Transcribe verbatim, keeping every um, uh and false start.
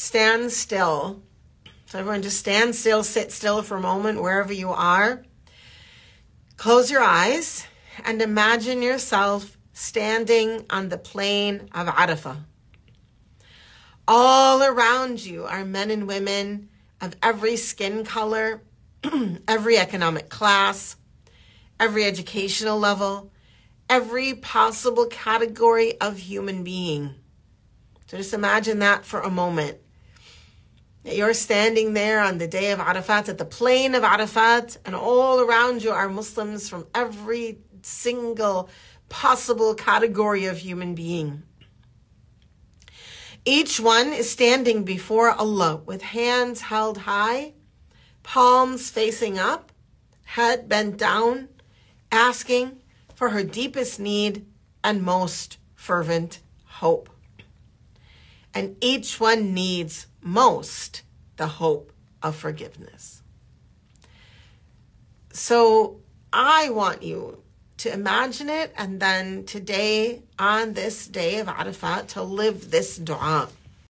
stand still. So everyone just stand still, sit still for a moment wherever you are. Close your eyes and imagine yourself standing on the plain of Arafah. All around you are men and women of every skin color, every economic class, every educational level, every possible category of human being. So just imagine that for a moment. That you're standing there on the day of Arafat, at the plain of Arafat, and all around you are Muslims from every single possible category of human being. Each one is standing before Allah with hands held high, palms facing up, head bent down, asking for her deepest need and most fervent hope. And each one needs most the hope of forgiveness. So I want you to imagine it, and then today, on this day of Arafat, to live this dua.